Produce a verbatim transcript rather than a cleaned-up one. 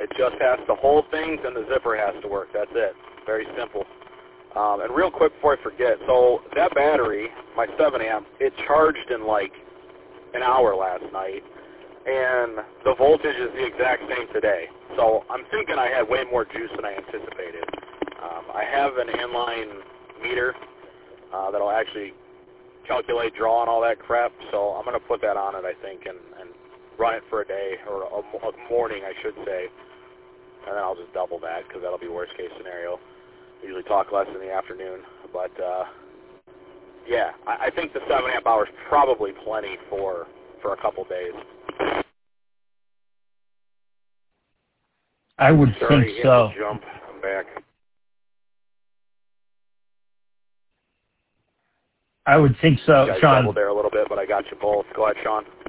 It just has to hold things and the zipper has to work. That's it. Very simple. Um, and real quick before I forget, so that battery, my seven amp, it charged in like an hour last night, and the voltage is the exact same today. So I'm thinking I had way more juice than I anticipated. Um, I have an inline meter uh, that'll actually calculate draw and all that crap, so I'm going to put that on it, I think, and, and run it for a day, or a, a morning, I should say, and then I'll just double that, because that'll be worst case scenario. Usually talk less in the afternoon, but uh, yeah, I, I think the seven amp hours probably plenty for for a couple days. I would Sorry, think so. Jump, I'm back. I would think so, you guys Sean. doubled there a little bit, but I got you both. Go ahead, Sean.